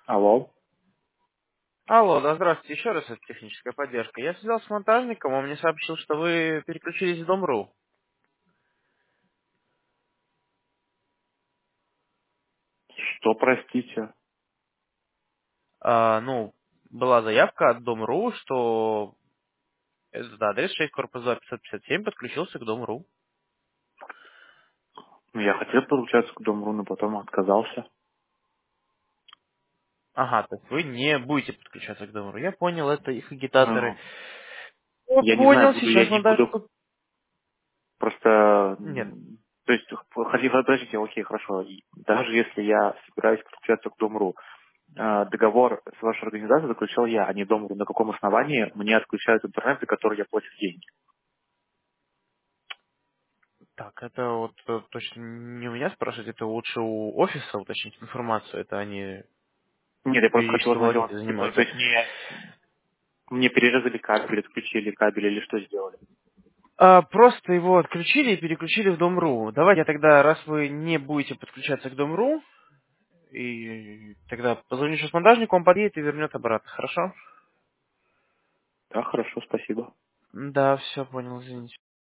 Алло, Алло, да, здравствуйте, еще раз это техническая поддержка. Я связался с монтажником, он мне сообщил, что вы переключились в Дом.ру. что, простите? Ну, была заявка от Дом.ру, что этот адрес 6 корпус 2 557 подключился к Дом.ру. Ну, я хотел подключаться к Дом.ру, но потом отказался. Ага, то есть вы не будете подключаться к Дом.ру. Я понял, это их агитаторы. Ну, Я я не знаю, понял, буду я сейчас не буду, монтажнику... просто... Нет. То есть, подождите, окей, хорошо. И даже если я собираюсь подключаться к Дом.ру, договор с вашей организацией заключил я, а не Дом.ру. На каком основании мне отключают интернет, за который я платил деньги? Так, это вот точно не у меня спрашивать, это лучше у офиса уточнить информацию. Это они Нет, я просто хочу юридические узнать, волокиты то занимаются. есть мне перерезали кабель, отключили кабель или что сделали? Просто его отключили и переключили в Дом.ру. Давайте я тогда, раз вы не будете подключаться к Дом.ру, и тогда позвоню сейчас монтажнику, он подъедет и вернет обратно, хорошо? Да, хорошо, спасибо. Да, все, понял, извините.